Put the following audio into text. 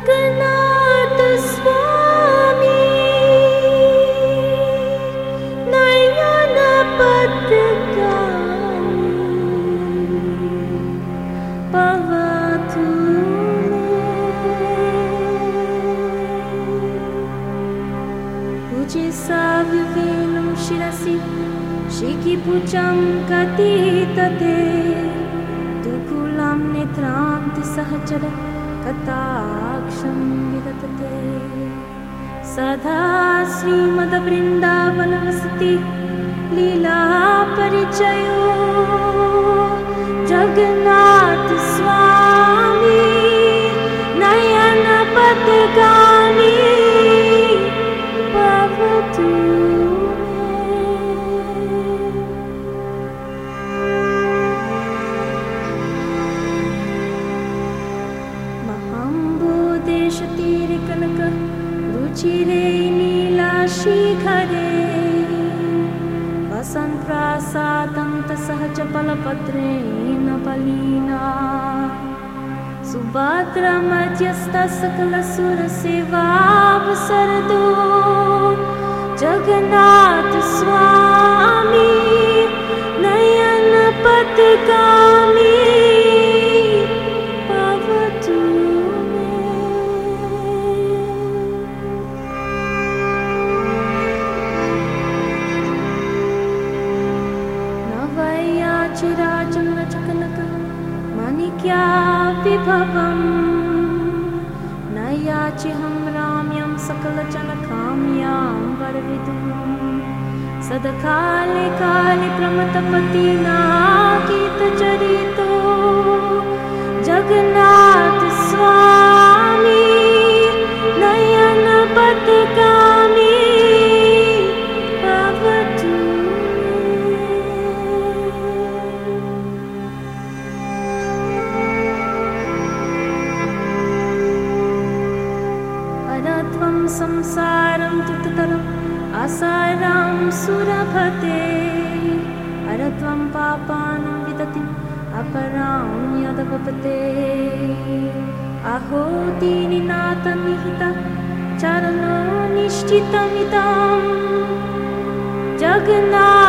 जगन्नाथ स्वामी नयन पथगामी पवतु पूज्य साव्यवेणुं शिरसि शिखिपुचं कथितते दुकुलं नेत्रां सहचर कटाक्षं विदधते सदा श्रीमद्वृन्दावनवसति लीला परिचयो जगन्नाथ स्वामी नयन पथगामी भवतु तीरकनक रुचिरे नीलाशिखरे वसन्तप्रासादं सहज फलपत्रेण बलिना सुभद्रमध्यस्थ सकलसुरसेवावसरदो जगन्नाथ स्वामी नयन पथगामी चिराजं रजकनक माणिक्याभिभवं न याच्यहं राम्यं सकलजनकाम्यां वरविदुं सदकाले काले प्रमथपतिना गीतचरितो जगन्नाथ स्वामी नयन पथगामी भवतु त्वं संसारं तुततरम् आसारां सुरभते अरत्वं पापानं विदतिम् अपरां यदवपते अहो दीनिनाथ निहिता चरणो निश्चितमिदं जगन्नाथ